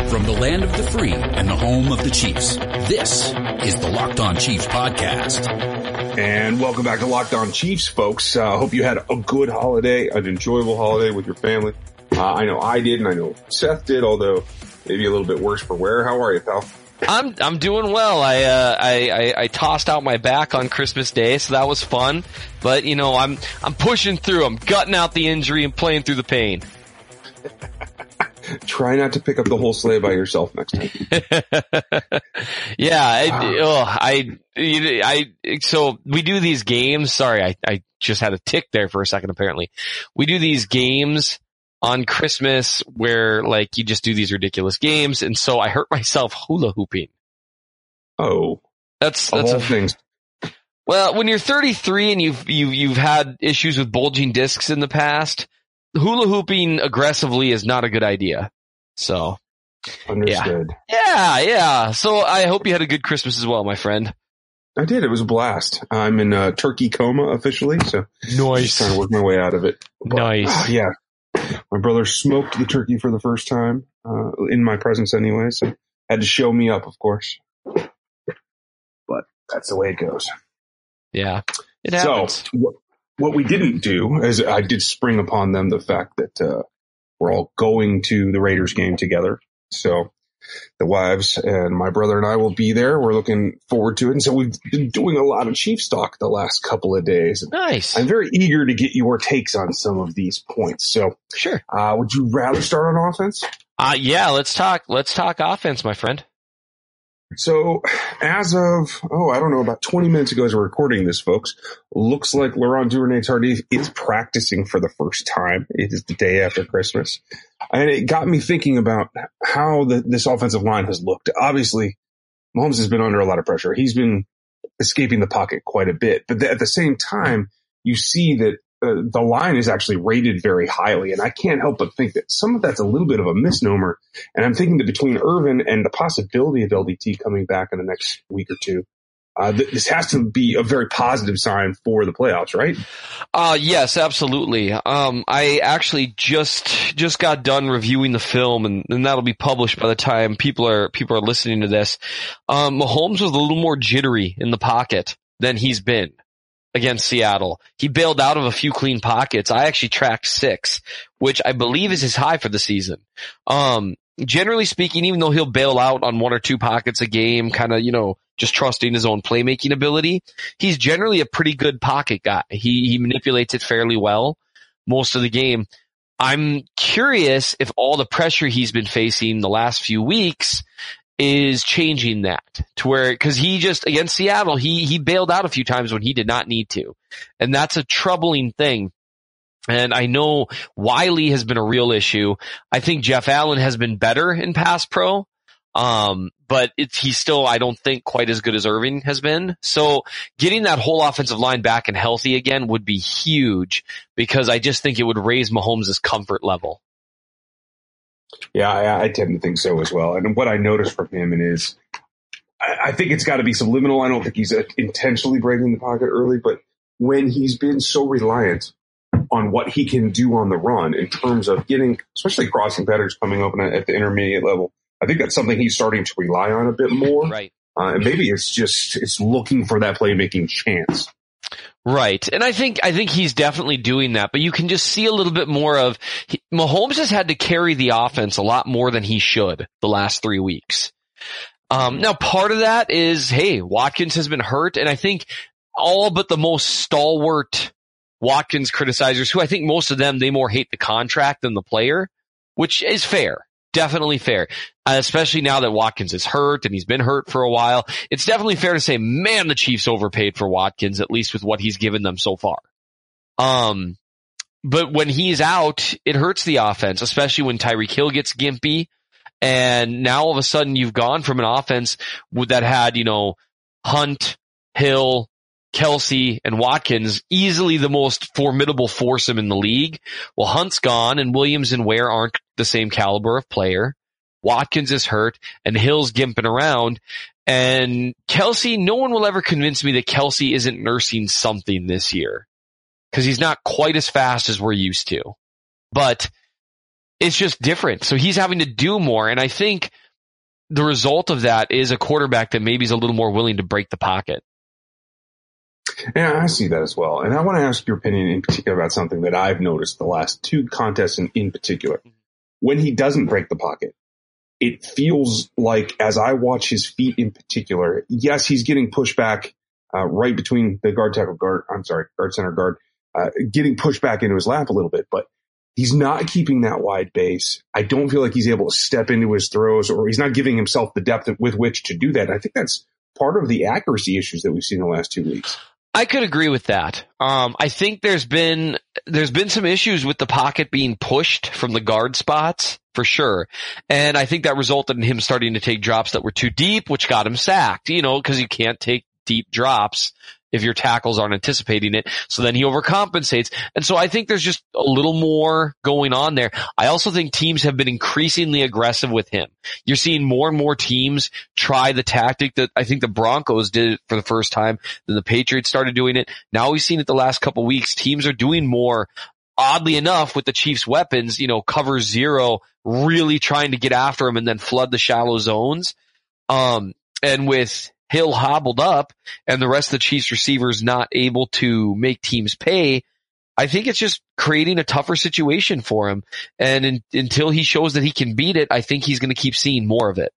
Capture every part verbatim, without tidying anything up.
From the land of the free and the home of the Chiefs, this is the Locked On Chiefs podcast. And welcome back to Locked On Chiefs, folks. I uh, hope you had a good holiday, an enjoyable holiday with your family. Uh, I know I did, and I know Seth did, although maybe a little bit worse for wear. How are you, pal? I'm I'm doing well. I, uh, I I I tossed out my back on Christmas Day, so that was fun. But you know, I'm I'm pushing through. I'm gutting out the injury and playing through the pain. Try not to pick up the whole sleigh by yourself next time. yeah, I, oh, I, I, so we do these games. Sorry, I, I just had a tick there for a second, apparently. We do these games on Christmas where, like, you just do these ridiculous games, and so I hurt myself hula hooping. Oh. That's, of that's all a, things. Well, when you're thirty-three and you've, you've, you've had issues with bulging discs in the past, hula hooping aggressively is not a good idea. So, understood. Yeah. yeah, yeah. So I hope you had a good Christmas as well, my friend. I did. It was a blast. I'm in a turkey coma officially, so nice. Just trying to work my way out of it. But, nice. Uh, yeah. My brother smoked the turkey for the first time, uh, in my presence anyway, so had to show me up, of course. But that's the way it goes. Yeah. It happens. So, what, what we didn't do is I did spring upon them the fact that, uh, we're all going to the Raiders game together. So the wives and my brother and I will be there. We're looking forward to it. And so we've been doing a lot of Chiefs talk the last couple of days. Nice. I'm very eager to get your takes on some of these points. So sure. Uh, would you rather start on offense? Uh, yeah, let's talk, let's talk offense, my friend. So as of, oh, I don't know, about twenty minutes ago as we're recording this, folks, looks like Laurent Duvernay-Tardif is practicing for the first time. It is the day after Christmas. And it got me thinking about how the, this offensive line has looked. Obviously, Mahomes has been under a lot of pressure. He's been escaping the pocket quite a bit. But th- at the same time, you see that uh, the line is actually rated very highly. And I can't help but think that some of that's a little bit of a misnomer. And I'm thinking that between Irvin and the possibility of L D T coming back in the next week or two, uh, th- this has to be a very positive sign for the playoffs, right? Uh, yes, absolutely. Um, I actually just, just got done reviewing the film, and, and that'll be published by the time people are, people are listening to this. Um, Mahomes was a little more jittery in the pocket than he's been against Seattle. He bailed out of a few clean pockets. I actually tracked six, which I believe is his high for the season. Um, generally speaking, even though he'll bail out on one or two pockets a game, kind of, you know, just trusting his own playmaking ability, he's generally a pretty good pocket guy. He, he manipulates it fairly well most of the game. I'm curious if all the pressure he's been facing the last few weeks is changing that to where, cause he just, against Seattle, he, he bailed out a few times when he did not need to. And that's a troubling thing. And I know Wiley has been a real issue. I think Jeff Allen has been better in pass pro. Um, but it's, he's still, I don't think, quite as good as Irving has been. So getting that whole offensive line back and healthy again would be huge, because I just think it would raise Mahomes' comfort level. Yeah, I, I tend to think so as well. And what I noticed from him is, I, I think it's got to be subliminal. I don't think he's uh, intentionally breaking the pocket early, but when he's been so reliant on what he can do on the run in terms of getting, especially crossing patterns coming open at the intermediate level, I think that's something he's starting to rely on a bit more. Right. Uh, and maybe it's just, it's looking for that playmaking chance. Right. And I think, I think he's definitely doing that, but you can just see a little bit more of, he, Mahomes has had to carry the offense a lot more than he should the last three weeks. Um, now part of that is, hey, Watkins has been hurt, and I think all but the most stalwart Watkins criticizers, who I think most of them, they more hate the contract than the player, which is fair. Definitely fair, uh, especially now that Watkins is hurt and he's been hurt for a while. It's definitely fair to say, man, the Chiefs overpaid for Watkins, at least with what he's given them so far. Um, but when he's out, it hurts the offense, especially when Tyreek Hill gets gimpy. And now all of a sudden you've gone from an offense that had, you know, Hunt, Hill, Kelsey, and Watkins, easily the most formidable foursome in the league. Well, Hunt's gone, and Williams and Ware aren't the same caliber of player. Watkins is hurt, and Hill's gimping around. And Kelsey, no one will ever convince me that Kelsey isn't nursing something this year, because he's not quite as fast as we're used to. But it's just different. So he's having to do more, and I think the result of that is a quarterback that maybe is a little more willing to break the pocket. Yeah, I see that as well. And I want to ask your opinion in particular about something that I've noticed the last two contests in, in particular. When he doesn't break the pocket, it feels like, as I watch his feet in particular, yes, he's getting pushed back uh, right between the guard tackle guard, I'm sorry, guard center guard, uh, getting pushed back into his lap a little bit, but he's not keeping that wide base. I don't feel like he's able to step into his throws, or he's not giving himself the depth with which to do that. I think that's part of the accuracy issues that we've seen in the last two weeks. I could agree with that. Um, I think there's been, there's been some issues with the pocket being pushed from the guard spots for sure. And I think that resulted in him starting to take drops that were too deep, which got him sacked, you know, cause you can't take deep drops if your tackles aren't anticipating it. So then he overcompensates. And so I think there's just a little more going on there. I also think teams have been increasingly aggressive with him. You're seeing more and more teams try the tactic that I think the Broncos did it for the first time. Then the Patriots started doing it. Now we've seen it the last couple of weeks. Teams are doing more, oddly enough, with the Chiefs' weapons, you know, cover zero, really trying to get after him and then flood the shallow zones. Um, and with Hill hobbled up and the rest of the Chiefs receivers not able to make teams pay, I think it's just creating a tougher situation for him. And in, until he shows that he can beat it, I think he's going to keep seeing more of it.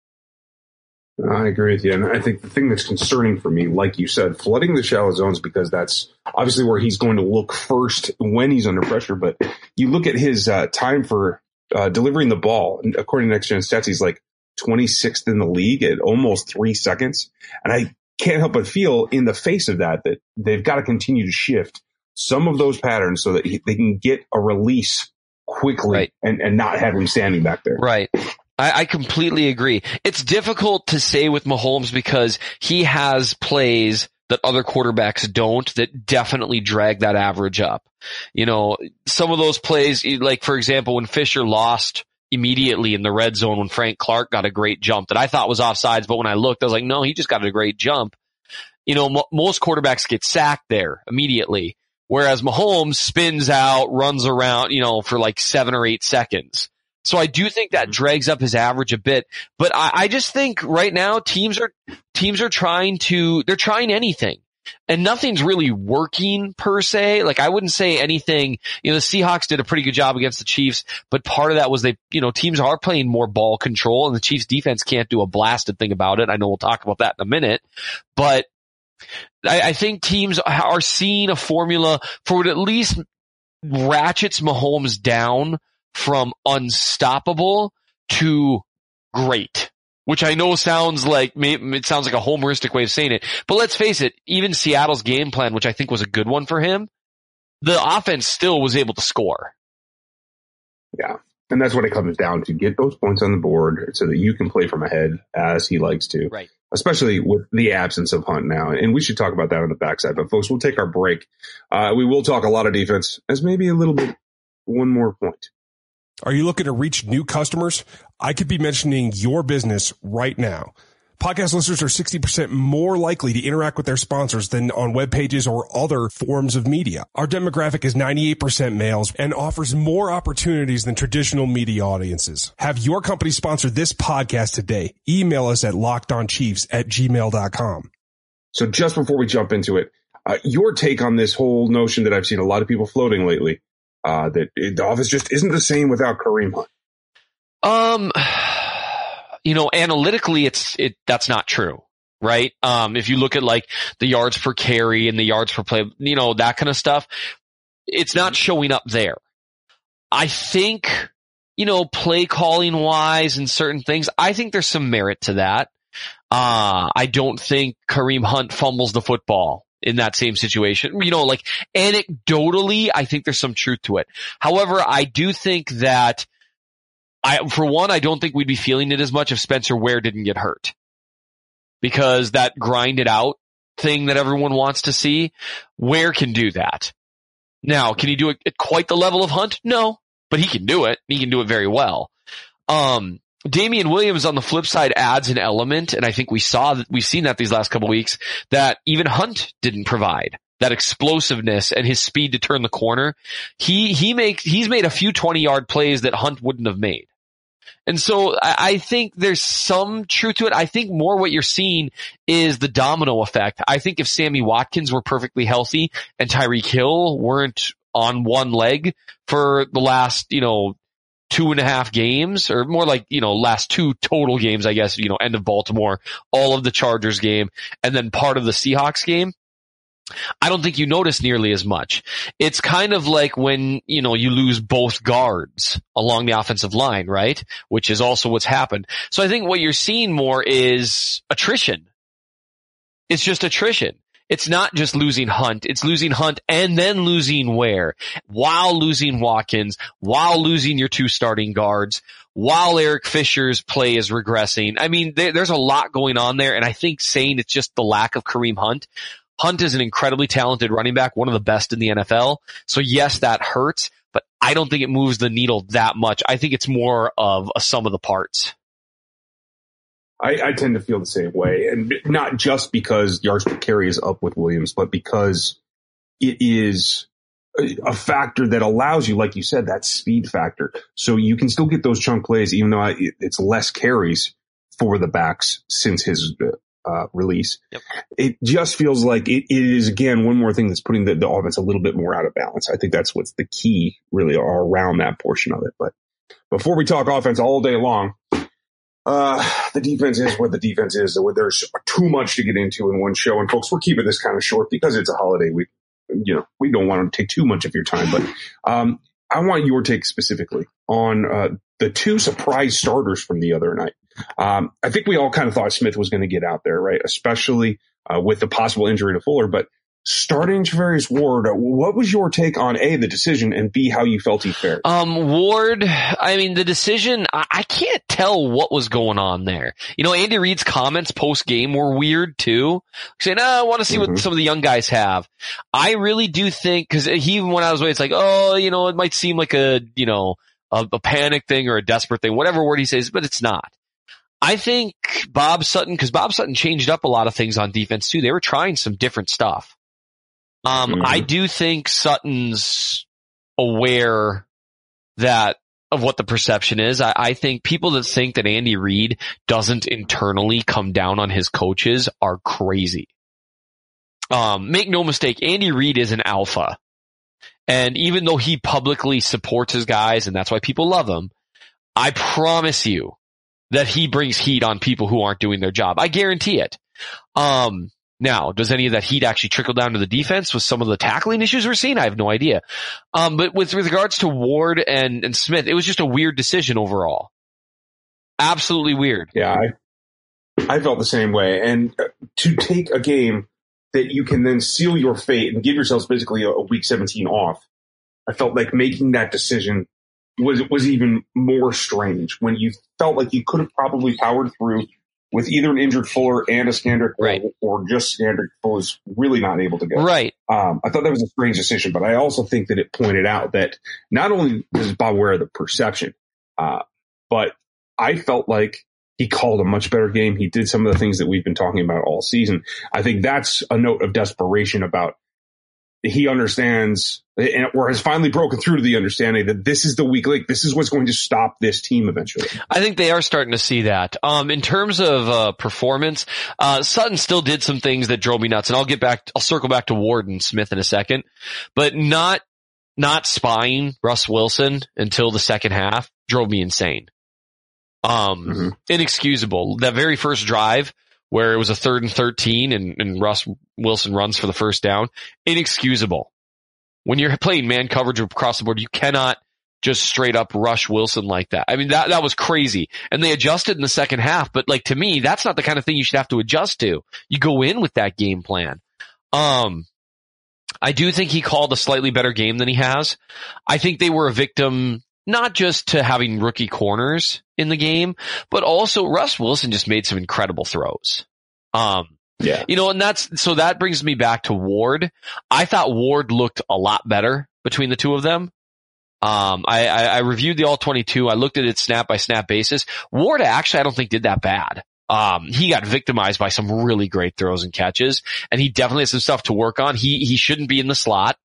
I agree with you. And I think the thing that's concerning for me, like you said, flooding the shallow zones, because that's obviously where he's going to look first when he's under pressure. But you look at his uh, time for uh, delivering the ball, and according to Next Gen Stats, he's like twenty-sixth in the league at almost three seconds. And I can't help but feel in the face of that, that they've got to continue to shift some of those patterns so that he, they can get a release quickly, right, and, and not have him standing back there. Right. I, I completely agree. It's difficult to say with Mahomes because he has plays that other quarterbacks don't that definitely drag that average up. You know, some of those plays, like for example, when Fisher lost immediately in the red zone when Frank Clark got a great jump that I thought was offsides, but when I looked, I was like, no, he just got a great jump. You know, m- most quarterbacks get sacked there immediately, whereas Mahomes spins out, runs around, you know, for like seven or eight seconds. So I do think that drags up his average a bit, but I, I just think right now teams are, teams are trying to, they're trying anything. And nothing's really working per se. Like I wouldn't say anything, you know, the Seahawks did a pretty good job against the Chiefs, but part of that was they, you know, teams are playing more ball control and the Chiefs defense can't do a blasted thing about it. I know we'll talk about that in a minute, but I, I think teams are seeing a formula for what at least ratchets Mahomes down from unstoppable to great. Which I know sounds like, it sounds like a homeristic way of saying it. But let's face it, even Seattle's game plan, which I think was a good one for him, the offense still was able to score. Yeah. And that's what it comes down to. Get those points on the board so that you can play from ahead as he likes to. Right. Especially with the absence of Hunt now. And we should talk about that on the backside. But folks, we'll take our break. Uh, we will talk a lot of defense as maybe a little bit, one more point. Are you looking to reach new customers? I could be mentioning your business right now. Podcast listeners are sixty percent more likely to interact with their sponsors than on web pages or other forms of media. Our demographic is ninety-eight percent males and offers more opportunities than traditional media audiences. Have your company sponsor this podcast today. Email us at lockedonchiefs at gmail dot com. So just before we jump into it, uh, your take on this whole notion that I've seen a lot of people floating lately. Uh, that it, the offense just isn't the same without Kareem Hunt. Um, you know, analytically, it's, it, that's not true, right? Um, if you look at like the yards per carry and the yards per play, you know, that kind of stuff, it's not showing up there. I think, you know, play calling wise and certain things, I think there's some merit to that. Uh, I don't think Kareem Hunt fumbles the football in that same situation. You know, like anecdotally, I think there's some truth to it. However, I do think that I, for one, I don't think we'd be feeling it as much if Spencer Ware didn't get hurt, because that grind it out thing that everyone wants to see, Ware can do that. Now, can he do it at quite the level of Hunt? No, but he can do it. He can do it very well. Um, Damian Williams on the flip side adds an element, and I think we saw that we've seen that these last couple of weeks that even Hunt didn't provide. That explosiveness and his speed to turn the corner. He he make he's made a few twenty yard plays that Hunt wouldn't have made. And so I, I think there's some truth to it. I think more what you're seeing is the domino effect. I think if Sammy Watkins were perfectly healthy and Tyreek Hill weren't on one leg for the last, you know, two and a half games, or more like, you know, last two total games, I guess, you know, end of Baltimore, all of the Chargers game, and then part of the Seahawks game, I don't think you notice nearly as much. It's kind of like when, you know, you lose both guards along the offensive line, right? Which is also what's happened. So I think what you're seeing more is attrition. It's just attrition. It's not just losing Hunt. It's losing Hunt and then losing Ware, while losing Watkins, while losing your two starting guards, while Eric Fisher's play is regressing. I mean, there, there's a lot going on there, and I think saying it's just the lack of Kareem Hunt. Hunt is an incredibly talented running back, one of the best in the N F L. So yes, that hurts, but I don't think it moves the needle that much. I think it's more of a sum of the parts. I, I tend to feel the same way, and not just because yards per carry is up with Williams, but because it is a, a factor that allows you, like you said, that speed factor. So you can still get those chunk plays, even though it, it's less carries for the backs since his uh, release. Yep. It just feels like it, it is, again, one more thing that's putting the, the offense a little bit more out of balance. I think that's what's the key really around that portion of it. But before we talk offense all day long, Uh, the defense is what the defense is. There's too much to get into in one show. And folks, we're keeping this kind of short because it's a holiday week. You know, we don't want to take too much of your time, but, um, I want your take specifically on, uh, the two surprise starters from the other night. Um, I think we all kind of thought Smith was going to get out there, right? Especially, uh, with the possible injury to Fuller, but starting Charvarius Ward, what was your take on A, the decision, and B, how you felt he fared? Um, Ward, I mean, the decision, I, I can't tell what was going on there. You know, Andy Reid's comments post-game were weird too. Saying, oh, I want to see mm-hmm. what some of the young guys have. I really do think, cause he even went out of his way, it's like, oh, you know, it might seem like a, you know, a, a panic thing or a desperate thing, whatever word he says, but it's not. I think Bob Sutton, cause Bob Sutton changed up a lot of things on defense too. They were trying some different stuff. Um, mm-hmm. I do think Sutton's aware that of what the perception is. I, I think people that think that Andy Reid doesn't internally come down on his coaches are crazy. Um, make no mistake, Andy Reid is an alpha. And even though he publicly supports his guys, and that's why people love him, I promise you that he brings heat on people who aren't doing their job. I guarantee it. Um, Now, does any of that heat actually trickle down to the defense with some of the tackling issues we're seeing? I have no idea. Um, but with, with regards to Ward and, and Smith, it was just a weird decision overall. Absolutely weird. Yeah, I, I felt the same way. And to take a game that you can then seal your fate and give yourselves basically a, a week seventeen off, I felt like making that decision was, was even more strange when you felt like you could have probably powered through with either an injured Fuller and a Skandrick, right, or, or just Skandrick was really not able to go. Right. Um, I thought that was a strange decision, but I also think that it pointed out that not only does Bob Ware the perception, uh, but I felt like he called a much better game. He did some of the things that we've been talking about all season. I think that's a note of desperation about he understands, and or has finally broken through to the understanding that this is the weak link. This is what's going to stop this team eventually. I think they are starting to see that. Um, in terms of uh, performance, uh, Sutton still did some things that drove me nuts, and I'll get back. I'll circle back to Ward and Smith in a second, but not not spying Russ Wilson until the second half drove me insane. Um, mm-hmm. Inexcusable. That very first drive, where it was a third and thirteen and, and Russ Wilson runs for the first down. Inexcusable. When you're playing man coverage across the board, you cannot just straight up rush Wilson like that. I mean, that, that was crazy. And they adjusted in the second half, but like to me, that's not the kind of thing you should have to adjust to. You go in with that game plan. Um, I do think he called a slightly better game than he has. I think they were a victim not just to having rookie corners in the game, but also Russ Wilson just made some incredible throws. Um, yeah, you know, and that's, so that brings me back to Ward. I thought Ward looked a lot better between the two of them. Um, I, I, I reviewed the all twenty-two. I looked at it snap by snap basis. Ward actually, I don't think did that bad. Um, he got victimized by some really great throws and catches, and he definitely has some stuff to work on. He, he shouldn't be in the slot.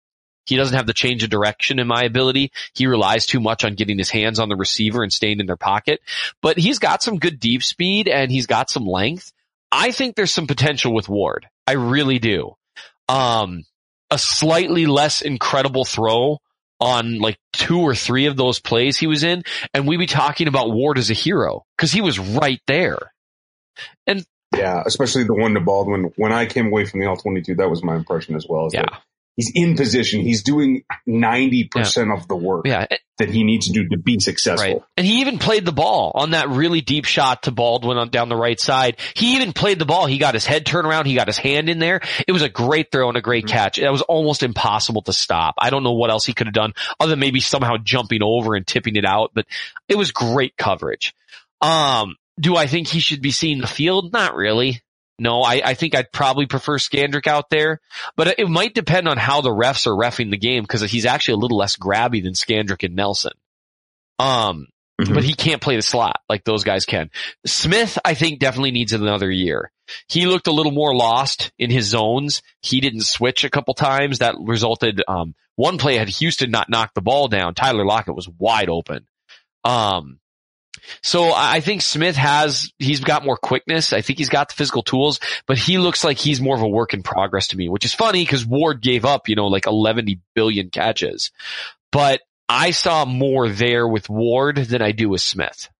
He doesn't have the change of direction in my ability. He relies too much on getting his hands on the receiver and staying in their pocket. But he's got some good deep speed and he's got some length. I think there's some potential with Ward. I really do. Um, a slightly less incredible throw on like two or three of those plays he was in, and we'd be talking about Ward as a hero because he was right there. And yeah, especially the one to Baldwin. When I came away from the all twenty-two, that was my impression as well. Yeah. That he's in position. He's doing ninety percent yeah. of the work yeah. that he needs to do to be successful. Right. And he even played the ball on that really deep shot to Baldwin on down the right side. He even played the ball. He got his head turned around. He got his hand in there. It was a great throw and a great mm-hmm. catch. It was almost impossible to stop. I don't know what else he could have done other than maybe somehow jumping over and tipping it out, but it was great coverage. Um, do I think he should be seeing the field? Not really. No, I, I think I'd probably prefer Skandrick out there, but it might depend on how the refs are reffing the game because he's actually a little less grabby than Skandrick and Nelson. Um, mm-hmm. But he can't play the slot like those guys can. Smith, I think, definitely needs another year. He looked a little more lost in his zones. He didn't switch a couple times. That resulted, um, one play had Houston not knocked the ball down. Tyler Lockett was wide open. Um, So I think Smith has, he's got more quickness. I think he's got the physical tools, but he looks like he's more of a work in progress to me, which is funny because Ward gave up, you know, like eleven billion catches. But I saw more there with Ward than I do with Smith.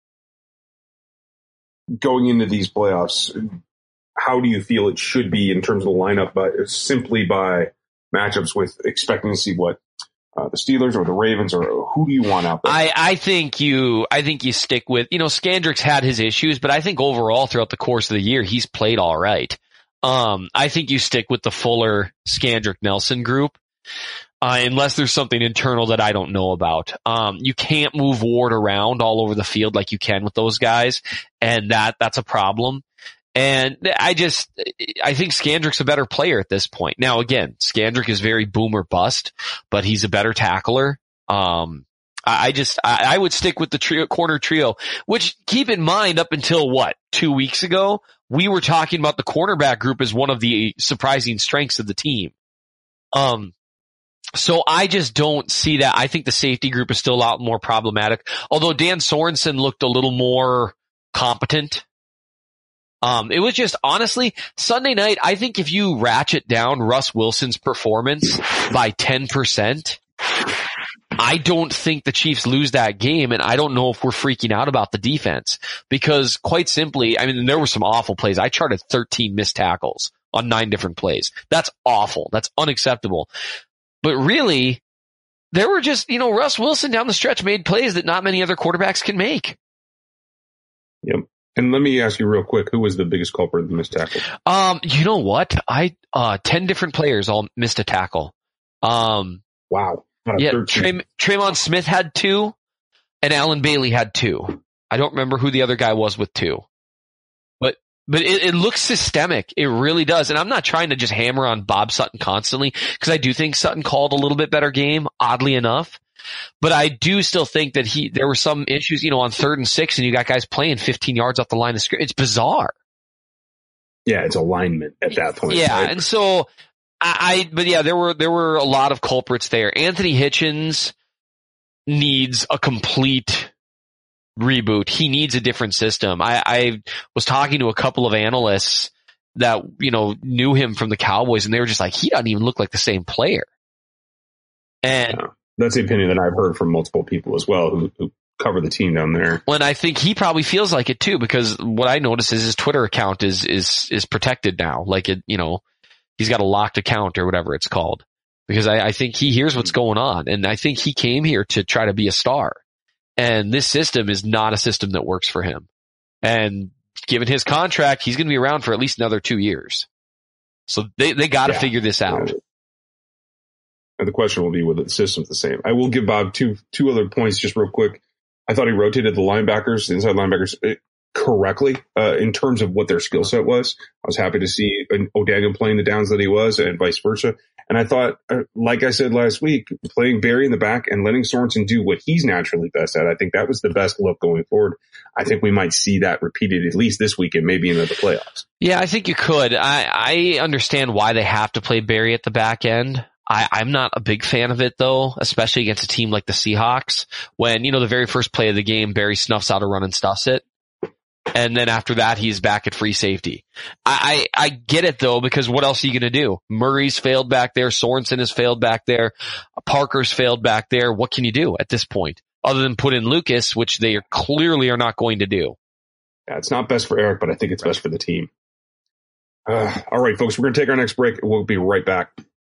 Going into these playoffs, how do you feel it should be in terms of the lineup, but simply by matchups with expecting to see what? Uh, the Steelers or the Ravens, or who do you want out there? I, I think you, I think you stick with, you know, Skandrick's had his issues, but I think overall throughout the course of the year, he's played all right. Um, I think you stick with the Fuller, Skandrick, Nelson group, uh, unless there's something internal that I don't know about. Um, you can't move Ward around all over the field like you can with those guys, and that, that's a problem. And I just, I think Skandrick's a better player at this point. Now, again, Skandrick is very boom or bust, but he's a better tackler. Um, I just, I, I would stick with the trio, corner trio, which keep in mind up until what, two weeks ago, we were talking about the cornerback group as one of the surprising strengths of the team. Um, so I just don't see that. I think the safety group is still a lot more problematic, although Dan Sorensen looked a little more competent. Um, it was just, honestly, Sunday night, I think if you ratchet down Russ Wilson's performance by ten percent, I don't think the Chiefs lose that game, and I don't know if we're freaking out about the defense. Because, quite simply, I mean, there were some awful plays. I charted thirteen missed tackles on nine different plays. That's awful. That's unacceptable. But really, there were just, you know, Russ Wilson down the stretch made plays that not many other quarterbacks can make. Yep. And let me ask you real quick, who was the biggest culprit of the missed tackle? Um, you know what? I, uh, ten different players all missed a tackle. Um, wow. Yeah, Trey, Tremon Smith had two, and Alan Bailey had two. I don't remember who the other guy was with two. But, but it, it looks systemic. It really does. And I'm not trying to just hammer on Bob Sutton constantly, because I do think Sutton called a little bit better game, oddly enough. But I do still think that he, there were some issues, you know, on third and six, and you got guys playing fifteen yards off the line of scrimmage. It's bizarre. Yeah, it's alignment at that point. Yeah, right? and so I, I, but yeah, there were, there were a lot of culprits there. Anthony Hitchens needs a complete reboot. He needs a different system. I, I was talking to a couple of analysts that, you know, knew him from the Cowboys, and they were just like, he doesn't even look like the same player. And yeah. That's the opinion that I've heard from multiple people as well who, who cover the team down there. Well, and I think he probably feels like it too, because what I notice is his Twitter account is, is, is protected now. Like it, you know, he's got a locked account or whatever it's called, because I, I think he hears what's going on. And I think he came here to try to be a star, and this system is not a system that works for him. And given his contract, he's going to be around for at least another two years. So they, they got to yeah. figure this out. Yeah. And the question will be whether the system's the same. I will give Bob two two other points just real quick. I thought he rotated the linebackers, the inside linebackers, correctly uh, in terms of what their skill set was. I was happy to see O'Daniel playing the downs that he was, and vice versa. And I thought, uh, like I said last week, playing Barry in the back and letting Sorensen do what he's naturally best at, I think that was the best look going forward. I think we might see that repeated at least this week and maybe into the playoffs. Yeah, I think you could. I, I understand why they have to play Barry at the back end. I, I'm not a big fan of it though, especially against a team like the Seahawks when, you know, the very first play of the game, Barry snuffs out a run and stuffs it. And then after that, he's back at free safety. I, I, I get it though, because what else are you going to do? Murray's failed back there. Sorensen has failed back there. Parker's failed back there. What can you do at this point other than put in Lucas, which they are clearly are not going to do? Yeah, it's not best for Eric, but I think it's best for the team. Uh, all right, folks, we're going to take our next break. We'll be right back.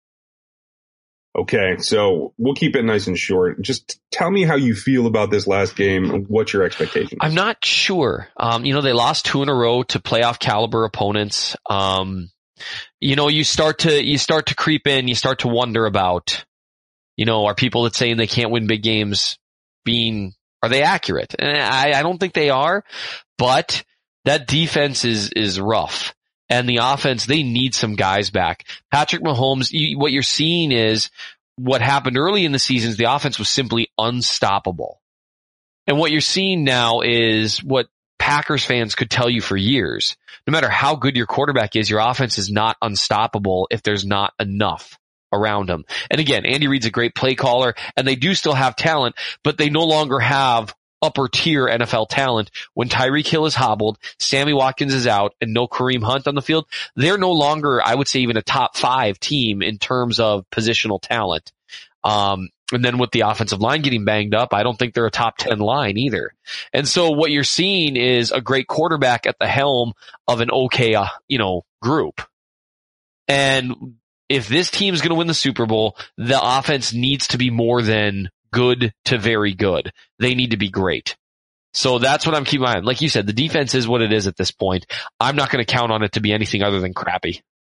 Okay, so we'll keep it nice and short. Just tell me how you feel about this last game. What's your expectations? I'm not sure. Um, you know, they lost two in a row to playoff caliber opponents. Um, you know, you start to, you start to creep in, you start to wonder about, you know, are people that saying they can't win big games being, are they accurate? And I, I don't think they are, but that defense is, is rough. And the offense, they need some guys back. Patrick Mahomes, you, what you're seeing is what happened early in the seasons. The offense was simply unstoppable. And what you're seeing now is what Packers fans could tell you for years. No matter how good your quarterback is, your offense is not unstoppable if there's not enough around him. And again, Andy Reid's a great play caller, and they do still have talent, but they no longer have upper tier N F L talent. When Tyreek Hill is hobbled, Sammy Watkins is out, and no Kareem Hunt on the field, they're no longer, I would say, even a top five team in terms of positional talent. Um, and then with the offensive line getting banged up, I don't think they're a top ten line either. And so what you're seeing is a great quarterback at the helm of an okay, uh, you know, group. And if this team is going to win the Super Bowl, the offense needs to be more than good to very good. They need to be great. So that's what I'm keeping my eye on. Like you said, the defense is what it is at this point. I'm not going to count on it to be anything other than crappy.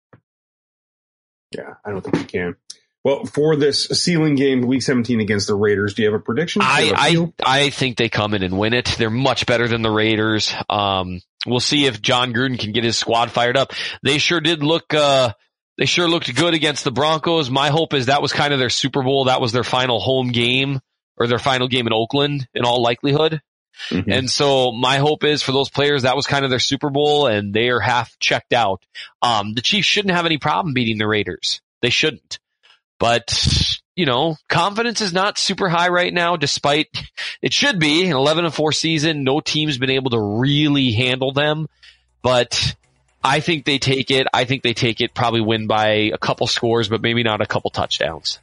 Yeah, I don't think you can. Well, for this ceiling game, week seventeen against the Raiders, do you have a prediction? I, I, I think they come in and win it. They're much better than the Raiders. Um, we'll see if John Gruden can get his squad fired up. They sure did look, uh, They sure looked good against the Broncos. My hope is that was kind of their Super Bowl. That was their final home game or their final game in Oakland in all likelihood. Mm-hmm. And so my hope is for those players, that was kind of their Super Bowl and they are half checked out. Um, the Chiefs shouldn't have any problem beating the Raiders. They shouldn't. But, you know, confidence is not super high right now, despite it should be an eleven and four season. No team's been able to really handle them, but I think they take it. I think they take it, probably win by a couple scores, but maybe not a couple touchdowns.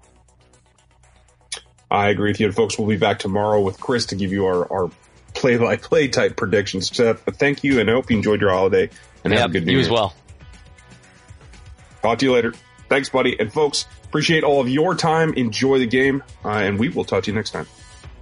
I agree with you. And folks, we'll be back tomorrow with Chris to give you our, our play-by-play type predictions. Seth, but thank you, and I hope you enjoyed your holiday. And yep, have a good New you Year. as well. Talk to you later. Thanks, buddy. And folks, appreciate all of your time. Enjoy the game, uh, and we will talk to you next time.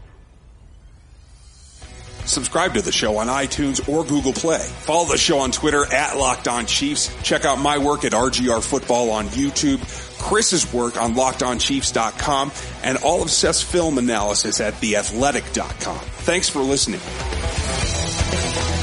Subscribe to the show on iTunes or Google Play. Follow the show on Twitter at Locked On Chiefs. Check out my work at R G R Football on YouTube, Chris's work on locked on chiefs dot com, and all of Seth's film analysis at the athletic dot com. Thanks for listening.